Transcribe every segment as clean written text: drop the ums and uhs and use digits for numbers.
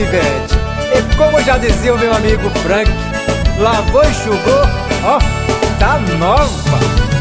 Ivete, e como já dizia o meu amigo Frank, lavou e enxugou, ó, tá nova.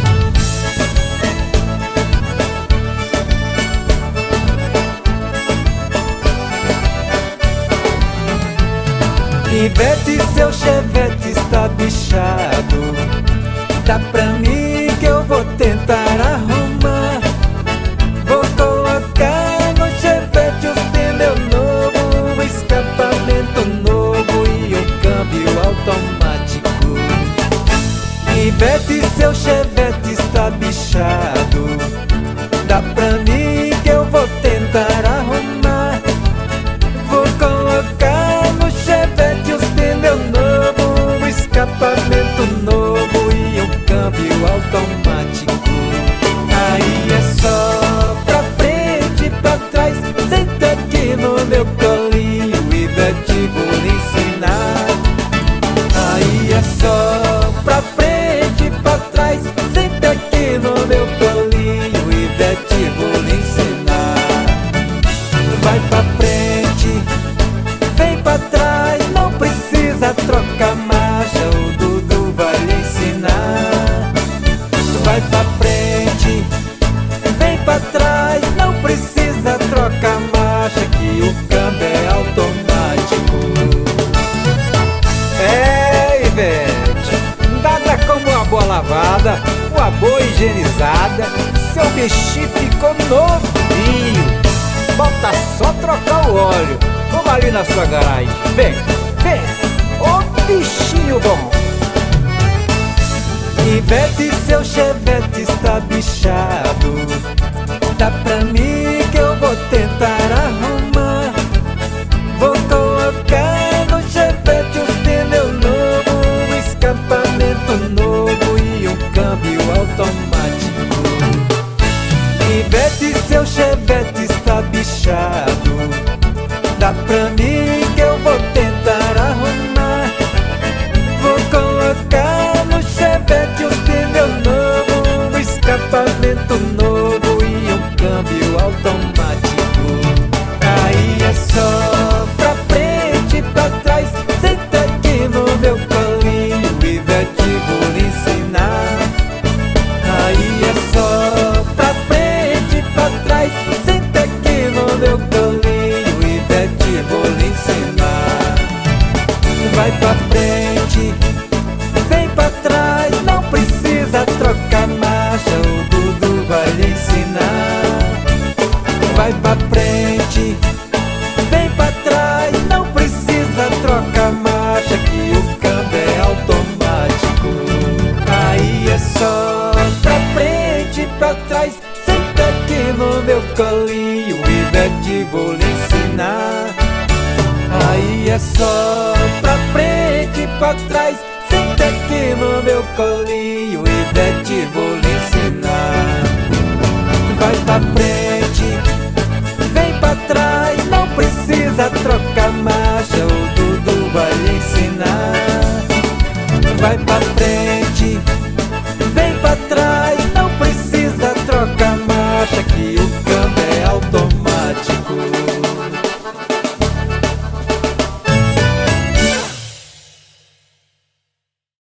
Ivete, seu chevette está bichado. Dá pra mim que eu vou tentar arrumar. Vou colocar no chevette os pneus novos, um escapamento novo e um câmbio automático. Ivete, seu chevette está bichado. Dá pra mim que eu vou tentar arrumar. Vou colocar no chevette os pneus novos, um escapamento novo e um câmbio automático. Aí é só pra frente e pra trás. Senta aqui no meu colinho, Ivete, vou lhe ensinar. Aí é só pra frente e pra trás. Senta aqui no meu colinho, Ivete, vou lhe ensinar. Vai pra frente, vem pra trás, não precisa trocar marcha, o Dudu vai lhe ensinar. Vai pra frente, vem pra trás, não precisa trocar marcha, que o câmbio é automático. É, Ivete, nada como uma boa lavada, uma boa higienizada, seu bichinho ficou novinho. Falta só trocar o óleo. Vamos ali na sua garagem. Vem, vem, ô bichinho bom. Ivete, seu chevette está bichado. Dá pra mim que eu vou tentar arrumar. Vou colocar no chevette os pneus novos, um escapamento novo e um câmbio automático. Ivete, seu chevette está bichado. Dá pra mim que eu vou tentar arrumar. Vou colocar no chevette os pneus novos, um escapamento novo e um câmbio automático. Aí é só pra frente e pra trás. Senta aqui no meu colinho, Ivete, vou lhe ensinar. Aí é só pra frente e pra trás. Senta aqui no meu colinho, Ivete, vou lhe ensinar. Vai pra frente, vem pra trás, não precisa trocar marcha, o Dudu vai lhe ensinar. Vai pra frente, vem pra trás, não precisa trocar marcha, que o câmbio é automático. Aí é só pra frente e pra trás. Senta aqui no meu colinho, Ivete, vou lhe ensinar. Aí é só pra frente e pra trás. Senta aqui no meu colinho.